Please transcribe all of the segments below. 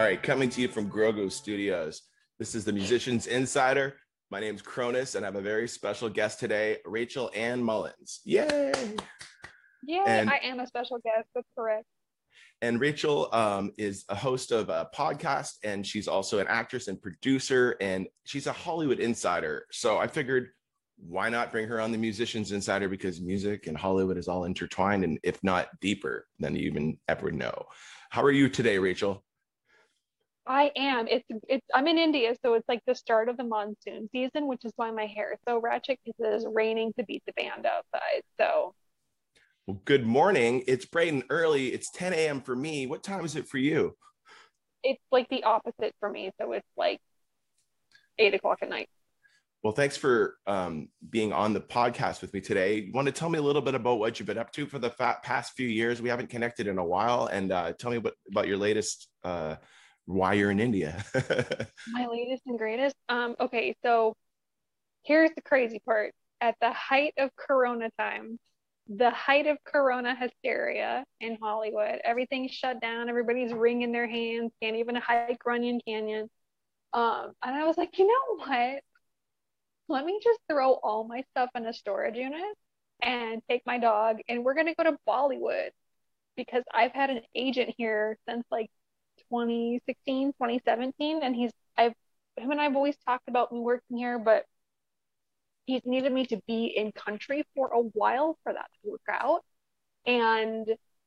All right, coming to you from Grogo Studios. This is the Musicians Insider. My name's Cronus, and I have a very special guest today, Rachel Ann Mullins. Yay! Yay, I am a special guest, that's correct. And Rachel is a host of a podcast, and she's also an actress and producer, and she's a Hollywood insider. So I figured, why not bring her on the Musicians Insider? Because music and Hollywood is all intertwined, and if not deeper than you even ever know. How are you today, Rachel? I am. I'm in India, so it's like the start of the monsoon season, which is why my hair is so ratchet because it is raining to beat the band outside. So Well, good morning. It's bright and early. It's 10 a.m. for me. What time is it for you? it's like the opposite for me. So it's like 8 o'clock at night. Well, thanks for being on the podcast with me today. You want to tell me a little bit about what you've been up to for the past few years? We haven't connected in a while. And tell me about your latest, why you're in India. My latest and greatest. Okay, so here's the crazy part. At the height of Corona time, the height of Corona hysteria in Hollywood, everything's shut down, everybody's wringing their hands, can't even hike Runyon Canyon. And I was like, you know what? Let me just throw all my stuff in a storage unit and take my dog, and we're gonna go to Bollywood because I've had an agent here since like 2016, 2017, and him and I've always talked about me working here, but he's needed me to be in country for a while for that to work out. And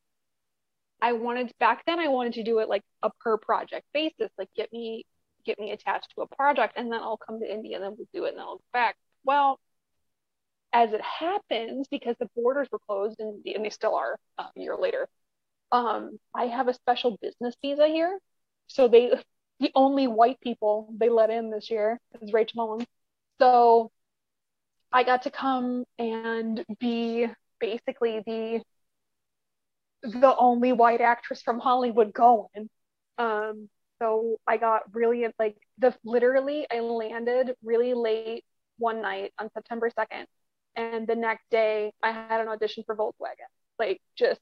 back then I wanted to do it like a per project basis, like get me attached to a project and then I'll come to India and then we'll do it and then I'll go back. Well, as it happens, because the borders were closed and they still are a year later, I have a special business visa here. So the only white people they let in this year is Rachel Mullins. So I got to come and be basically the only white actress from Hollywood going. So I got really like literally I landed really late one night on September 2nd, and the next day I had an audition for Volkswagen. Like just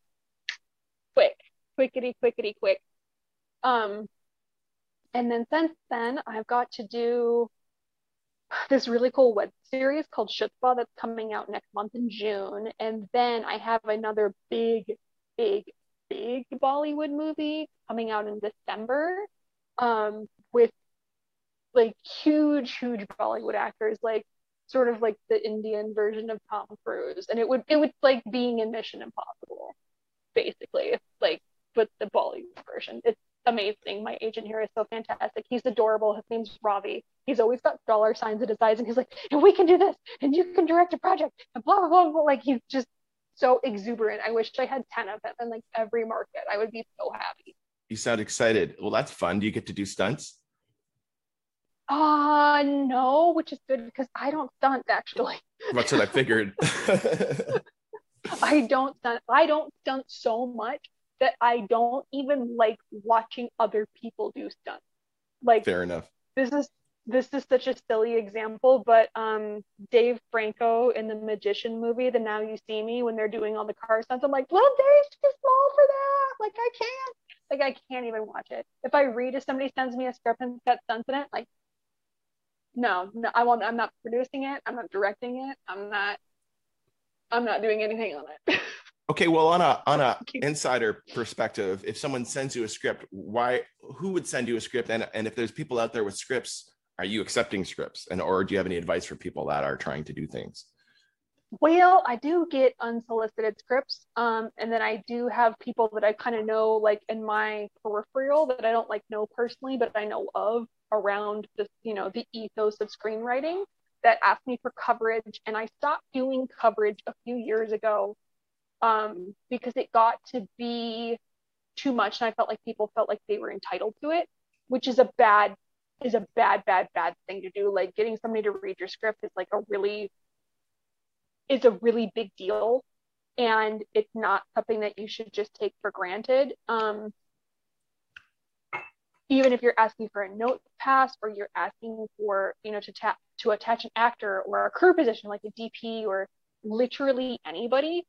quickity quick. Um, and then since then I've got to do this really cool web series called Schutzpah that's coming out next month in June. And then I have another big, big Bollywood movie coming out in December, with like huge Bollywood actors, like sort of like the Indian version of Tom Cruise. And it would like being in Mission Impossible, basically, like, but the Bollywood version. It's amazing. My agent here is so fantastic. He's adorable. His name's Ravi. He's always got dollar signs in his eyes, and he's like, and we can do this, and you can direct a project, and blah, blah, blah, blah. Like, he's just so exuberant. I wish I had 10 of him in like every market. I would be so happy. You sound excited. Well, that's fun. Do you get to do stunts? No, which is good because I don't stunt actually. That's what I figured. I don't stunt so much that I don't even like watching other people do stunts. Like Fair enough. this is this is such a silly example, but Dave Franco in the Magician movie, the Now You See Me, when they're doing all the car stunts, I'm like, little Dave's too small for that. I can't even watch it. If I read, if somebody sends me a script and got stunts in it, like no, I won't. I'm not producing it. I'm not directing it. I'm not doing anything on it. Okay, well, on a insider perspective, if someone sends you a script, who would send you a script? And if there's people out there with scripts, are you accepting scripts? Or do you have any advice for people that are trying to do things? Well, I do get unsolicited scripts, and then I do have people that I kind of know, like in my peripheral, that I don't like know personally, but I know of around the ethos of screenwriting, that ask me for coverage, and I stopped doing coverage a few years ago, because it got to be too much, and I felt like people felt like they were entitled to it, which is a bad thing to do. Like getting somebody to read your script is a really big deal, and it's not something that you should just take for granted. Even if you're asking for a note pass, or you're asking for to attach an actor or a crew position like a DP or literally anybody,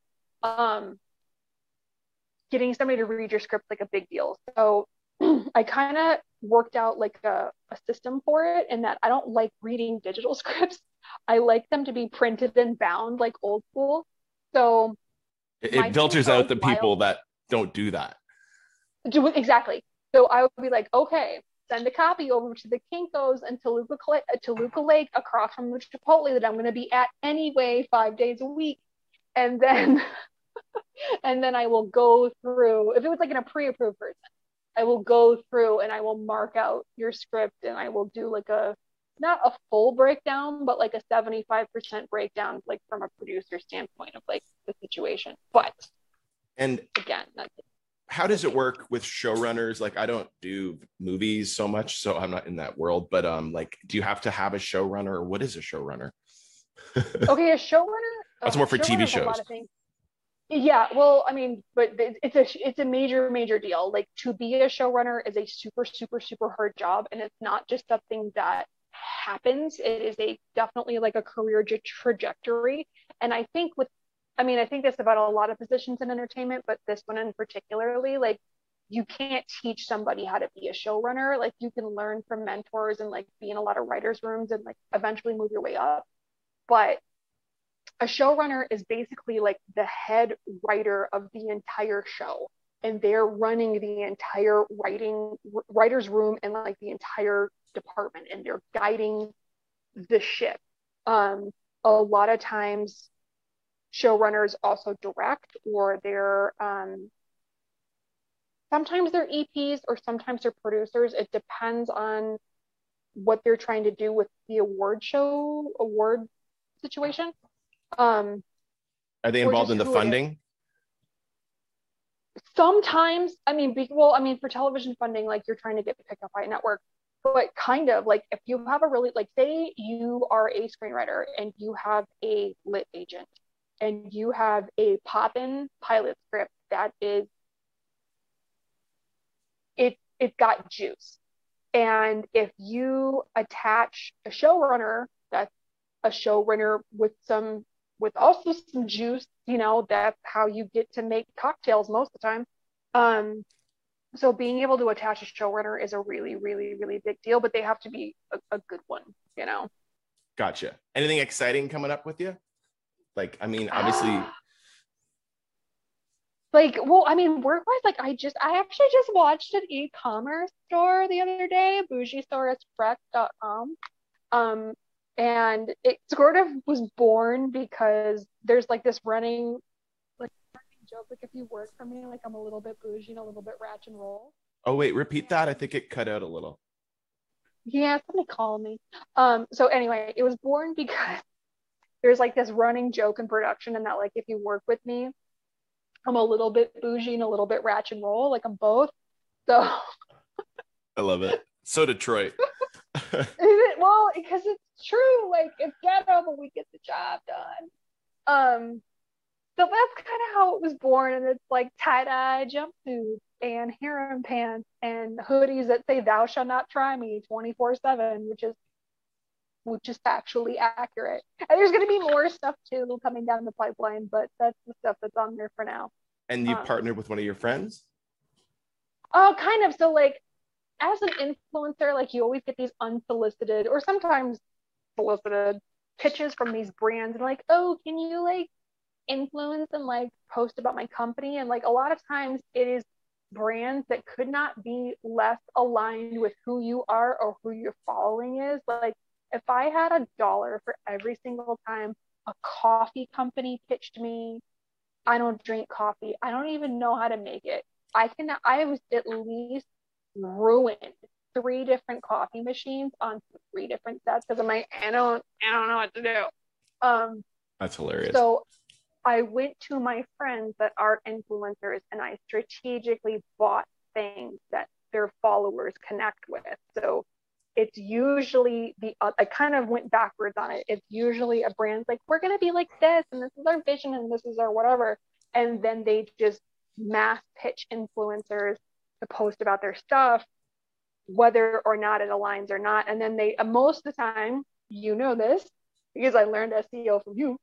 getting somebody to read your script is like a big deal. So I kind of worked out like a system for it, and that I don't like reading digital scripts. I like them to be printed and bound like old school. So my It team filters for a out the while, people that don't do that. exactly. So I would be like, okay, send a copy over to the Kinkos and Toluca Lake across from the Chipotle that I'm going to be at anyway 5 days a week. And then and then I will go through, if it was like in a pre-approved version, I will go through and I will mark out your script, and I will do like a, not a full breakdown, but like a 75% breakdown, like from a producer standpoint of like the situation. But And again, that's how does it work with showrunners? Like, I don't do movies so much, so I'm not in that world, but like, do you have to have a showrunner, or what is a showrunner? okay. A showrunner, That's more for TV a lot shows. of things. Yeah, well, I mean, but it's a major deal. Like, to be a showrunner is a super hard job, and it's not just something that happens. It is a definitely like a career trajectory. And I think I think this about a lot of positions in entertainment, but this one in particularly, like, you can't teach somebody how to be a showrunner. Like, you can learn from mentors and like be in a lot of writers' rooms and like eventually move your way up. But a showrunner is basically like the head writer of the entire show, and they're running the entire writer's room and like the entire department, and they're guiding the ship. A lot of times showrunners also direct, or they're sometimes they're EPs or sometimes they're producers. It depends on what they're trying to do with the award situation. Are they Or involved just in the who it is. funding? Sometimes, I mean, I mean, for television funding, like, you're trying to get picked up by a network, but kind of like, if you have a really, like, say you are a screenwriter and you have a lit agent and you have a pop-in pilot script that is, it's got juice. And if you attach a showrunner that's a showrunner with also some juice, that's how you get to make cocktails most of the time. So being able to attach a showrunner is a really big deal, but they have to be a good one. Gotcha. Anything exciting coming up with you? Like, I mean, obviously. Like, well, I mean, work-wise, like, I actually just watched an e-commerce store the other day, bougiestoreexpress.com. And it sort of was born because there's like this running joke, like, if you work for me, like, I'm a little bit bougie and a little bit ratchet and roll. Oh, wait, repeat that. I think it cut out a little. Yeah, somebody call me. So anyway, it was born because there's like this running joke in production, and that, like, if you work with me, I'm a little bit bougie and a little bit ratchet and roll, like, I'm both. So I love it. So Detroit. well, because it's true, like, it's ghetto, but we get the job done. So that's kind of how it was born, and it's like tie-dye jumpsuits and harem pants and hoodies that say "Thou shalt not try me" 24/7, which is factually accurate. And there's going to be more stuff too coming down the pipeline, but that's the stuff that's on there for now. And you partnered with one of your friends? Oh, kind of. So, like, as an influencer, like, you always get these unsolicited or sometimes solicited pitches from these brands, and like, oh, can you like influence and like post about my company? And like, a lot of times it is brands that could not be less aligned with who you are or who your following is. Like, if I had $1 for every single time a coffee company pitched me, I don't drink coffee, I don't even know how to make it, I was at least ruined 3 different coffee machines on 3 different sets because I'm like, I don't know what to do. That's hilarious. So I went to my friends that are influencers, and I strategically bought things that their followers connect with. So it's usually I kind of went backwards on it. It's usually a brand's like, we're going to be like this, and this is our vision, and this is our whatever. And then they just mass pitch influencers to post about their stuff, whether or not it aligns or not. And then they, most of the time, this because I learned SEO from you.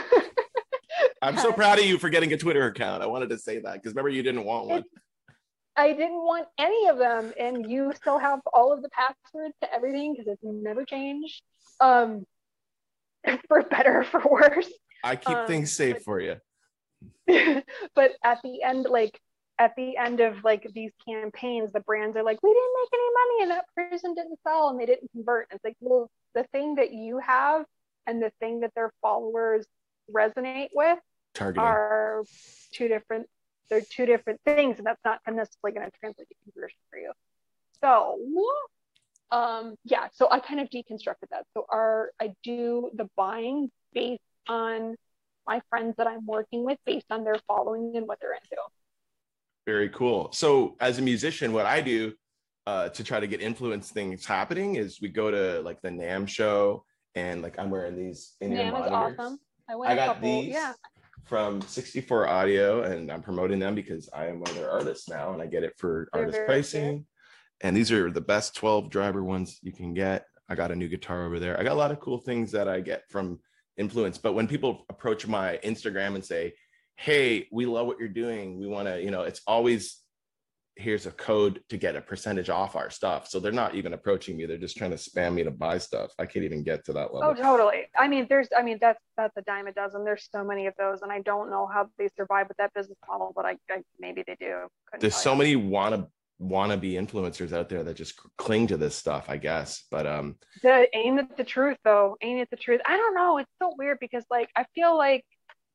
I'm so proud of you for getting a Twitter account. I wanted to say that because remember, you didn't want one. I didn't want any of them, and you still have all of the passwords to everything because it's never changed. Um, for better or for worse. I keep things safe for you. But at the end, like at the end of like these campaigns, the brands are like, we didn't make any money, and that person didn't sell, and they didn't convert. And it's like, well, the thing that you have and the thing that their followers resonate with Targeting. are two different. They're two different things, and that's not necessarily going to translate to conversion for you. So yeah, so I kind of deconstructed that. So I do the buying based on my friends that I'm working with, based on their following and what they're into. Very cool. So as a musician, what I do to try to get influence things happening is we go to like the NAMM show, and like I'm wearing these in-ear monitors. NAMM is awesome. I got these from 64 Audio, and I'm promoting them because I am one of their artists now, and I get it for artist pricing. Good. And these are the best 12 driver ones you can get. I got a new guitar over there. I got a lot of cool things that I get from influence. But when people approach my Instagram and say, hey, we love what you're doing, we want to, it's always, here's a code to get a percentage off our stuff. So they're not even approaching me. They're just trying to spam me to buy stuff. I can't even get to that level. Oh, totally. I mean, that's a dime a dozen. There's so many of those, and I don't know how they survive with that business model, but I maybe they do. There's so many wannabe influencers out there that just cling to this stuff, I guess. But ain't it the truth though? Ain't it the truth? I don't know. It's so weird because like I feel like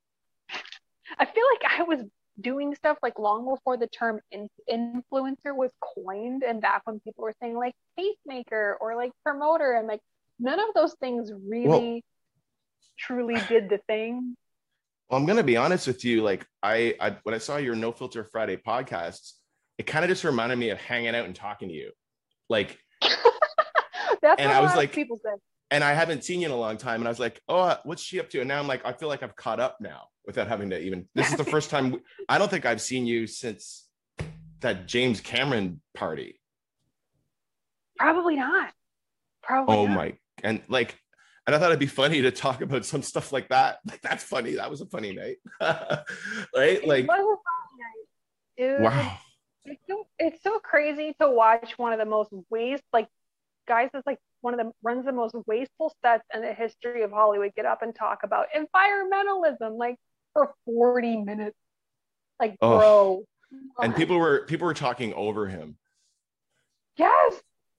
I was doing stuff like long before the term influencer was coined, and back when people were saying like tastemaker or like promoter, and like none of those things really truly did the thing. Well, I'm gonna be honest with you. Like I when I saw your No Filter Friday podcasts, it kind of just reminded me of hanging out and talking to you. Like that's and what I was like, people said. And I haven't seen you in a long time. And I was like, oh, what's she up to? And now I'm like, I feel like I've caught up now without having to even, this is the first time, I don't think I've seen you since that James Cameron party. Probably not. Probably not. My, and like, and I thought it'd be funny to talk about some stuff like that. Like, that's funny. That was a funny night. Right? Like, it was a funny night. Dude, wow. It's so crazy to watch one of the most guys that's like one of them runs the most wasteful sets in the history of Hollywood get up and talk about environmentalism like for 40 minutes. Like, bro. And people were talking over him. Yes.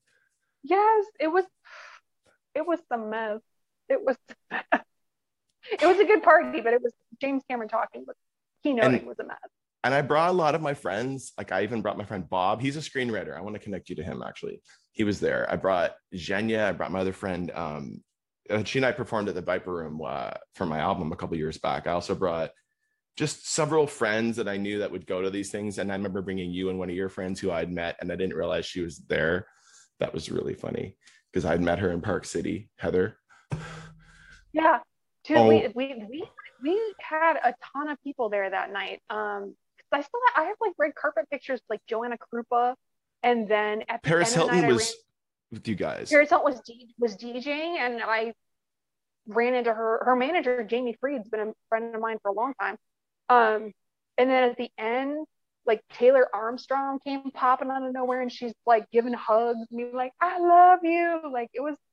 It was some mess. It was a good party, but it was James Cameron talking, but keynoting was a mess. And I brought a lot of my friends. Like I even brought my friend Bob. He's a screenwriter. I want to connect you to him, actually. He was there. I brought Zhenya. I brought my other friend. She and I performed at the Viper Room for my album a couple years back. I also brought just several friends that I knew that would go to these things. And I remember bringing you and one of your friends who I'd met, and I didn't realize she was there. That was really funny because I'd met her in Park City, Heather. Yeah. Dude, we had a ton of people there that night. I have like red carpet pictures like Joanna Krupa, and then at Paris Hilton was with you guys. Paris Hilton was DJing, and I ran into her manager Jamie Freed's been a friend of mine for a long time. And then at the end, like Taylor Armstrong came popping out of nowhere, and she's like giving hugs and being like, "I love you." Like it was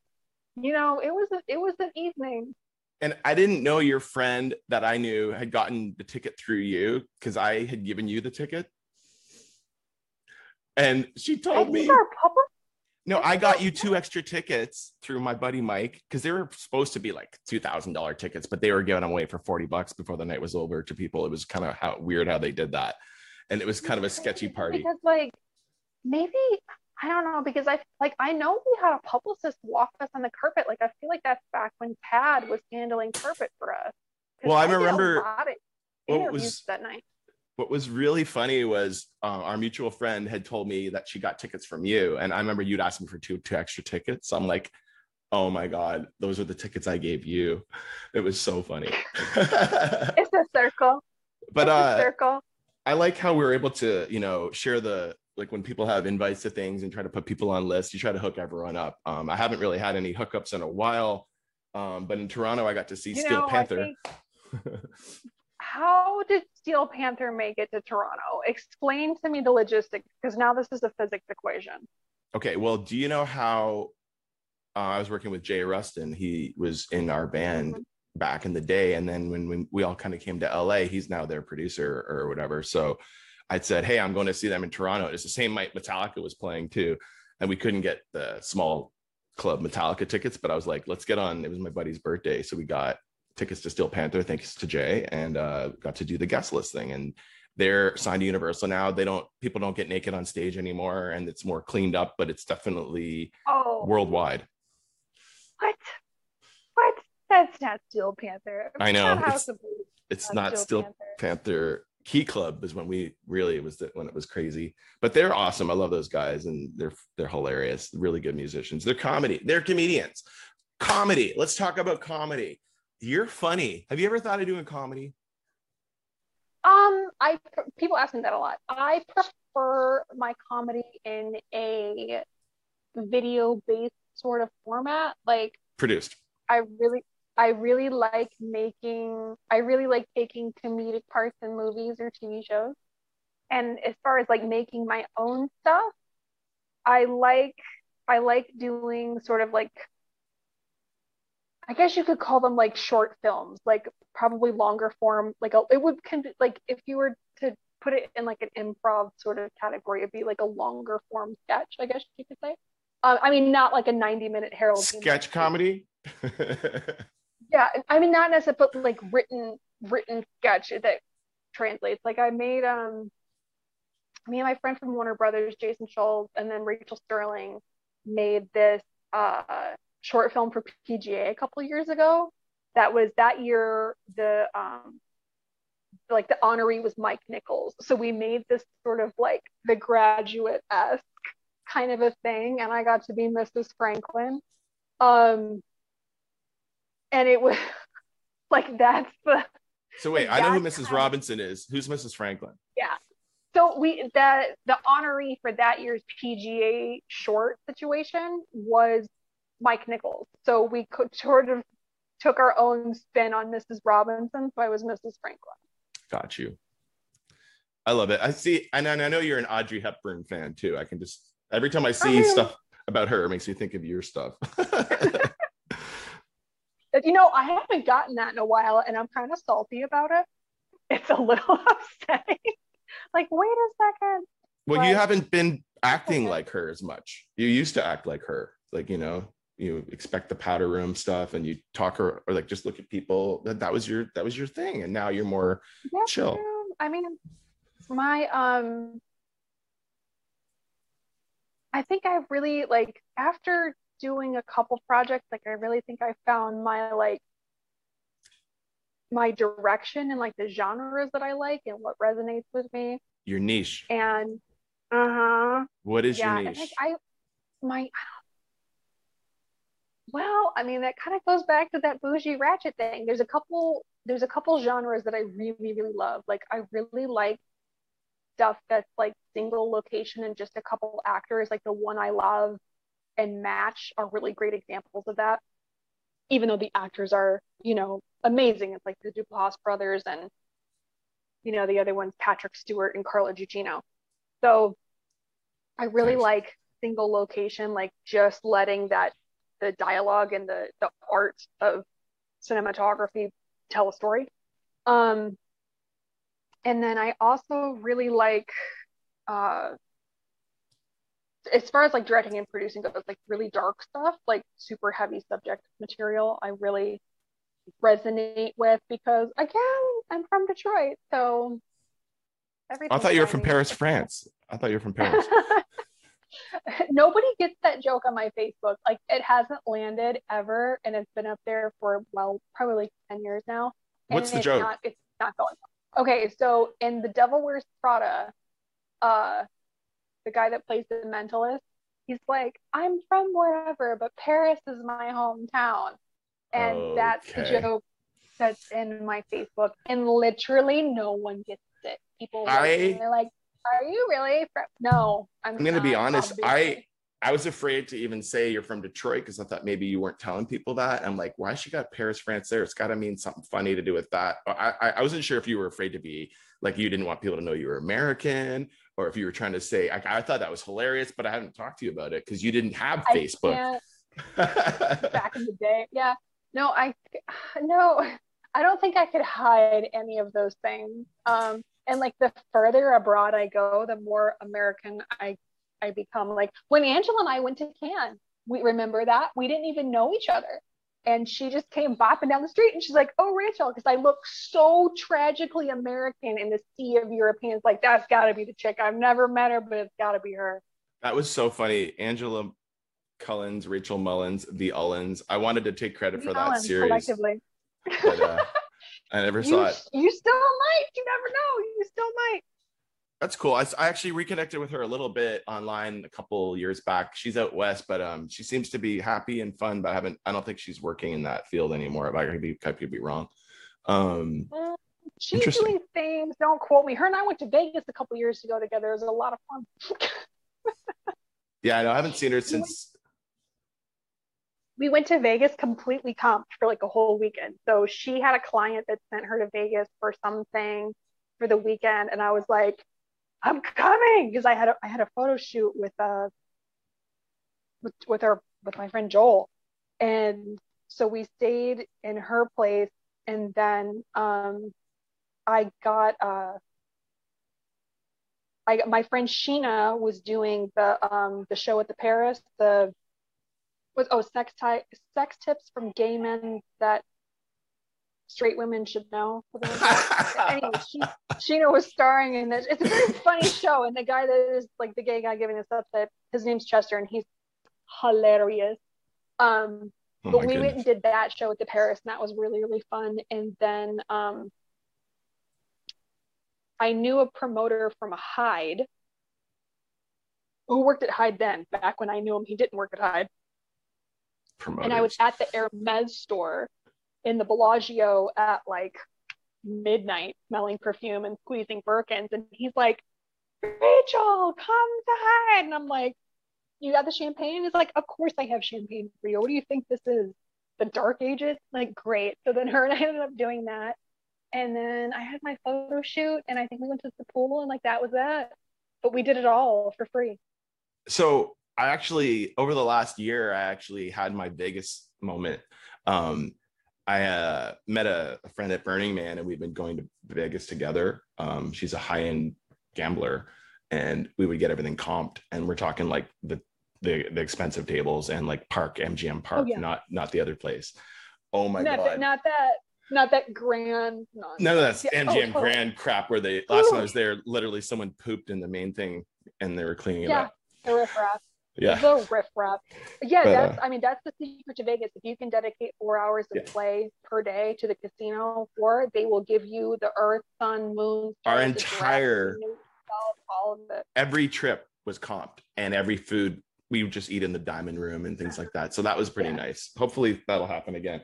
an evening. And I didn't know your friend that I knew had gotten the ticket through you because I had given you the ticket. And she told me, no, I got you 2 extra tickets through my buddy Mike because they were supposed to be like $2,000 tickets, but they were giving them away for $40 before the night was over to people. It was kind of weird how they did that. And it was kind of a sketchy party. Because like maybe I don't know, because I know we had a publicist walk us on the carpet. Like I feel like that's back when Tad was handling carpet for us. Well, I remember interviews that night. What was really funny was our mutual friend had told me that she got tickets from you, and I remember you'd asked me for two extra tickets. So I'm like, oh my god, those are the tickets I gave you. It was so funny. It's a circle. But I like how we're able to share the. Like when people have invites to things and try to put people on lists, you try to hook everyone up. I haven't really had any hookups in a while, but in Toronto, I got to see Steel Panther. how did Steel Panther make it to Toronto? Explain to me the logistics, because now this is a physics equation. Okay, well, do you know how I was working with Jay Rustin? He was in our band back in the day, and then when we all kind of came to LA, he's now their producer or whatever. So I'd said, hey, I'm going to see them in Toronto. It's the same night Metallica was playing too, and we couldn't get the small club Metallica tickets, but I was like, let's get on. It was my buddy's birthday, so we got tickets to Steel Panther thanks to Jay, and got to do the guest list thing. And they're signed to Universal now. People don't get naked on stage anymore, and it's more cleaned up, but it's definitely worldwide. What? That's not Steel Panther. I know. It's not Steel Panther. Key Club is when when it was crazy. But they're awesome. I love those guys, and they're hilarious. Really good musicians. They're comedians. Comedy. Let's talk about comedy. You're funny. Have you ever thought of doing comedy? People ask me that a lot. I prefer my comedy in a video-based sort of format, like produced. I really like taking comedic parts in movies or TV shows. And as far as like making my own stuff, I like doing sort of like, I guess you could call them like short films, like probably longer form. Like like if you were to put it in like an improv sort of category, it'd be like a longer form sketch, I guess you could say. I mean, not like a 90-minute Harold sketch comedy. Yeah, I mean, not necessarily, but like written sketch that translates. Like I made me and my friend from Warner Brothers, Jason Schultz, and then Rachel Sterling made this short film for PGA a couple of years ago. That year the honoree was Mike Nichols. So we made this sort of like The Graduate-esque kind of a thing, and I got to be Mrs. Franklin. And it was like, that's the. So wait, I know who Mrs. Robinson is. Who's Mrs. Franklin? Yeah. So the honoree for that year's PGA short situation was Mike Nichols. So we could sort of took our own spin on Mrs. Robinson. So I was Mrs. Franklin. Got you. I love it. I see, and I know you're an Audrey Hepburn fan too. I can just, every time I see stuff about her, it makes me think of your stuff. I haven't gotten that in a while, and I'm kind of salty about it. It's a little upsetting. Like, wait a second. Well, you haven't been acting like her as much. You used to act like her. Like, you expect the powder room stuff, and you talk her, or like just look at people. That was your thing, and now you're more chill. I mean, I think I really like, after doing a couple projects, like I really think I found my direction and like the genres that I like and what resonates with me. Your niche. And what is your niche? Well, I mean, that kind of goes back to that bougie ratchet thing. There's a couple genres that I really, really love. Like I really like stuff that's like single location and just a couple actors. Like The One I Love and Match are really great examples of that, even though the actors are amazing. It's like the Duplass brothers, and the other one's Patrick Stewart and Carla Gugino. So I really like single location, like just letting the dialogue and the art of cinematography tell a story. And then I also really like as far as like directing and producing goes, like really dark stuff, like super heavy subject material, I really resonate with, because again, I'm from Detroit, so I thought you were from Paris, France. I thought you were from Paris. Nobody gets that joke on my Facebook. Like, it hasn't landed ever, and it's been up there for probably like 10 years now. What's the joke? It's not going on. Okay, so in The Devil Wears Prada, the guy that plays the mentalist, he's like, I'm from wherever, but Paris is my hometown. And that's the joke that's in my Facebook. And literally no one gets it. People they're like, are you really from? No, I'm going to be honest. Obviously. I was afraid to even say you're from Detroit because I thought maybe you weren't telling people that. I'm like, why she got Paris, France there? It's got to mean something funny to do with that. I wasn't sure if you were afraid to be like, you didn't want people to know you were American, or if you were trying to say, I thought that was hilarious, but I hadn't talked to you about it because you didn't have I Facebook. can't. Back in the day, yeah. No, no, I don't think I could hide any of those things. And like the further abroad I go, the more American I become. Like when Angela and I went to Cannes, we remember that we didn't even know each other. And she just came bopping down the street and she's like, "Oh, Rachel," because I look so tragically American in the sea of Europeans. Like, that's got to be the chick. I've never met her, but it's got to be her. That was so funny. Angela Cullens, Rachel Mullins, the Ullens. I wanted to take credit for that series, collectively. but I never saw it. You still might. You never know. You still might. That's cool. I actually reconnected with her a little bit online a couple years back. She's out west, but she seems to be happy and fun. But I don't think she's working in that field anymore. I could be wrong. She's doing things. Don't quote me. Her and I went to Vegas a couple years ago together. It was a lot of fun. Yeah, I know. I haven't seen her since. We went to Vegas completely comped for like a whole weekend. So she had a client that sent her to Vegas for something for the weekend, and I was like, "I'm coming," because I had a photo shoot with my friend Joel, and so we stayed in her place, and then I got my friend Sheena was doing the show at the Paris, sex tips from gay men that straight women should know. Anyway, Sheena was starring in this. It's a very funny show, and the guy that is like the gay guy giving this up, that his name's Chester, and he's hilarious. But we went and did that show at the Paris, and that was really, really fun. And then I knew a promoter from Hyde who worked at Hyde then, back when I knew him. He didn't work at Hyde. Promoters. And I was at the Hermes store in the Bellagio at like midnight, smelling perfume and squeezing Birkins. And he's like, "Rachel, come to Hyde." And I'm like, "You got the champagne?" He's like, "Of course I have champagne for you. What do you think this is? The Dark Ages?" Like, great. So then her and I ended up doing that. And then I had my photo shoot, and I think we went to the pool, and like that was that. But we did it all for free. So I actually, over the last year, I actually had my Vegas moment. I met a friend at Burning Man, and we've been going to Vegas together. She's a high-end gambler, and we would get everything comped. And we're talking like the expensive tables and like MGM Park, not the other place. Oh my God. Not that grand nonsense. None of that's MGM grand crap where last time I was there, literally someone pooped in the main thing and they were cleaning it up. The riffraff. Yeah. The riffraff. Yeah, that's the secret to Vegas. If you can dedicate 4 hours of play per day to the casino floor, they will give you the earth, sun, moon, our entire all of it. Every trip was comped, and every food we would just eat in the diamond room and things like that. So that was pretty nice. Hopefully that'll happen again.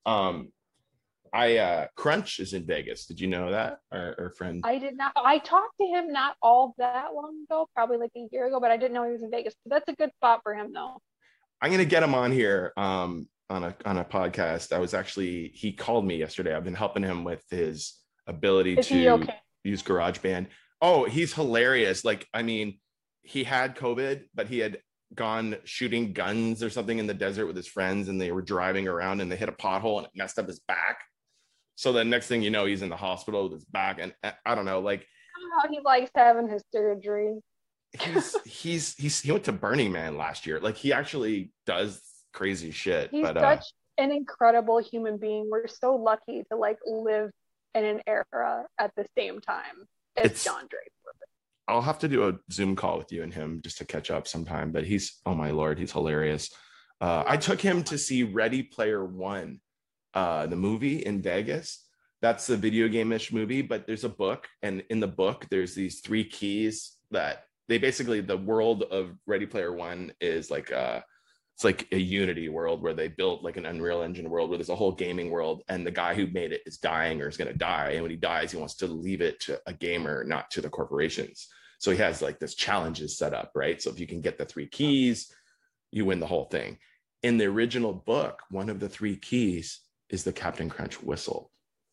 Crunch is in Vegas. Did you know that? Our friend. I did not. I talked to him not all that long ago, probably like a year ago, but I didn't know he was in Vegas. So that's a good spot for him, though. I'm gonna get him on here on a podcast. He called me yesterday. I've been helping him with his ability to use GarageBand. Oh, he's hilarious. Like, I mean, he had COVID, but he had gone shooting guns or something in the desert with his friends, and they were driving around and they hit a pothole and it messed up his back. So the next thing you know, he's in the hospital with his back, and I don't know, like how he likes having his surgery. He went to Burning Man last year. Like, he actually does crazy shit. He's such an incredible human being. We're so lucky to like live in an era at the same time as Don Draper. I'll have to do a Zoom call with you and him just to catch up sometime. But oh my Lord, he's hilarious. I took him to see Ready Player One, the movie in Vegas. That's a video game-ish movie, but there's a book, and in the book there's these 3 keys that they basically, the world of Ready Player One is like it's like a Unity world where they built like an Unreal Engine world where there's a whole gaming world, and the guy who made it is dying or is going to die, and when he dies he wants to leave it to a gamer, not to the corporations. So he has like this challenges set up, right? So if you can get the 3 keys, you win the whole thing. In the original book, one of the 3 keys is the Captain Crunch whistle.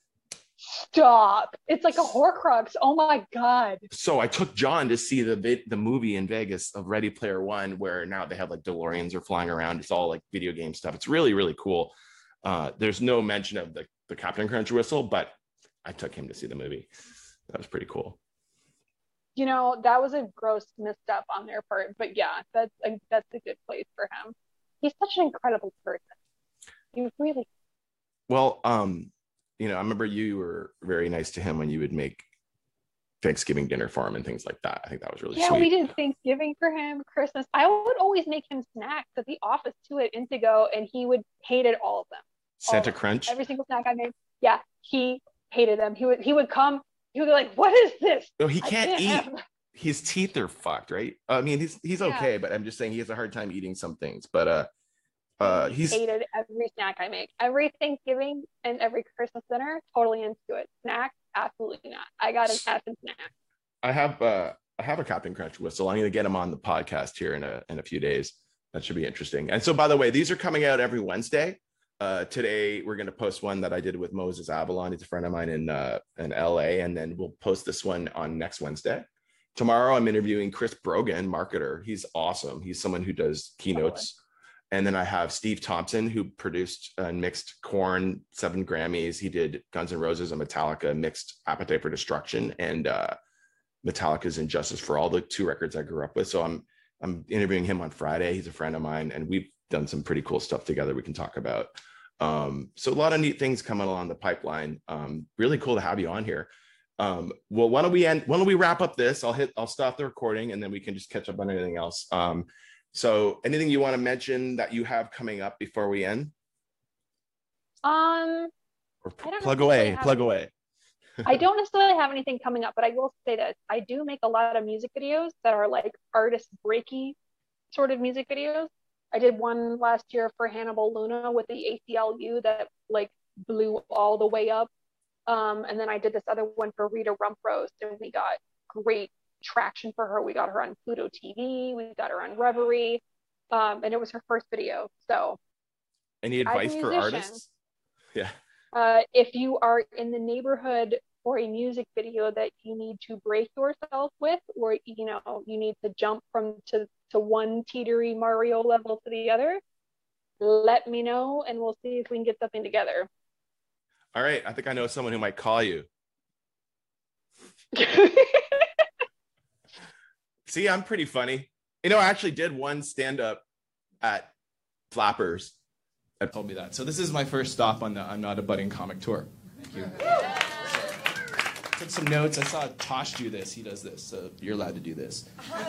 Stop. It's like a Horcrux. Oh my God. So I took John to see the movie in Vegas of Ready Player One, where now they have like DeLoreans are flying around. It's all like video game stuff. It's really, really cool. There's no mention of the Captain Crunch whistle, but I took him to see the movie. That was pretty cool. You know, that was a gross misstep on their part, but yeah, that's a good place for him. He's such an incredible person. He really. Well, you know, I remember you were very nice to him when you would make Thanksgiving dinner for him and things like that. I think that was really sweet. Yeah, we did Thanksgiving for him, Christmas. I would always make him snacks at the office too at Intego, and he would hated all of them. Santa Crunch? Every single snack I made. Yeah, he hated them. He would come, he would be like, "What is this?" No, he can't eat. His teeth are fucked, right? I mean, he's okay, but I'm just saying he has a hard time eating some things. But he's hated every snack I make. Every Thanksgiving and every Christmas dinner, totally into it. Snacks, absolutely not. I got his ass in snacks. I have a Captain Crunch whistle. I'm gonna get him on the podcast here in a few days. That should be interesting. And so, by the way, these are coming out every Wednesday. Today we're going to post one that I did with Moses Avalon. He's a friend of mine in LA, and then we'll post this one on next Wednesday. Tomorrow I'm interviewing Chris Brogan, marketer. He's awesome. He's someone who does keynotes. And then I have Steve Thompson, who produced and mixed Korn, 7 Grammys. He did Guns N' Roses and Metallica, mixed Appetite for Destruction and Metallica's Injustice for All, the 2 records I grew up with. So I'm interviewing him on Friday. He's a friend of mine, and we've done some pretty cool stuff together we can talk about. So a lot of neat things coming along the pipeline. Really cool to have you on here. Well, why don't we wrap up this? I'll stop the recording, and then we can just catch up on anything else. So anything you want to mention that you have coming up before we end? Or plug away. I don't necessarily have anything coming up, but I will say this. I do make a lot of music videos that are like artist breaky sort of music videos. I did one last year for Hannibal Luna with the ACLU that like blew all the way up. And then I did this other one for Rita Rumprost, and we got great traction for her. We got her on Pluto TV, we got her on Reverie, and it was her first video. So any advice for artists? Yeah. If you are in the neighborhood for a music video that you need to break yourself with, or you know, you need to jump from to one teetery Mario level to the other, let me know and we'll see if we can get something together. All right. I think I know someone who might call you. See, I'm pretty funny. You know, I actually did one stand-up at Flappers. That told me that. So this is my first stop on the I'm Not a Budding comic tour. Thank you. Took some notes. I saw Tosh do this. He does this. So you're allowed to do this.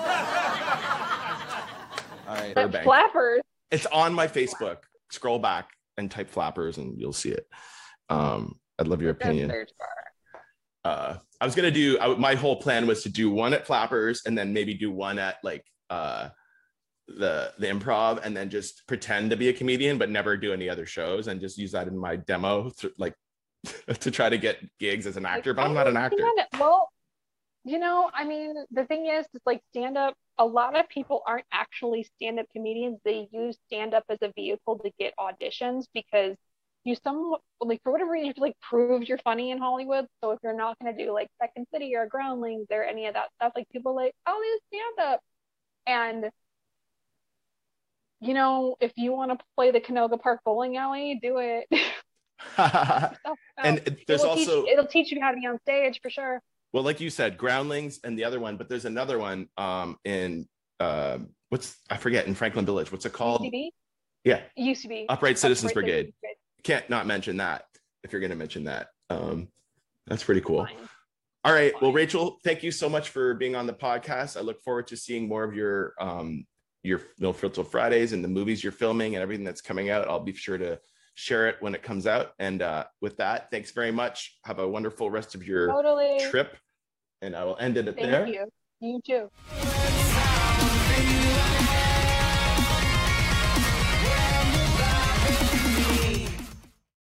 All right. Flappers. It's on my Facebook. Scroll back and type Flappers and you'll see it. I'd love your opinion. I was going to do, my whole plan was to do one at Flappers and then maybe do one at like the Improv, and then just pretend to be a comedian but never do any other shows and just use that in my demo to try to get gigs as an actor, but I'm not an actor. Well, you know, I mean, the thing is, it's like stand-up, a lot of people aren't actually stand-up comedians. They use stand-up as a vehicle to get auditions because for whatever reason, you have to like prove you're funny in Hollywood. So if you're not going to do like Second City or Groundlings or any of that stuff, like people are like, I'll do stand-up. And you know, if you want to play the Canoga Park bowling alley, do it. And there's it'll teach you how to be on stage for sure. Well, like you said, Groundlings and the other one, but there's another one in I forget, in Franklin Village. What's it called? UCB? Yeah. UCB. Upright Citizens Brigade. Can't not mention that if you're going to mention that. That's pretty cool. Fine. All right. Well, Rachel, thank you so much for being on the podcast. I look forward to seeing more of your No Filter Fridays and the movies you're filming and everything that's coming out. I'll be sure to share it when it comes out. And with that, thanks very much. Have a wonderful rest of your trip. And I will end it there. Thank you. You too.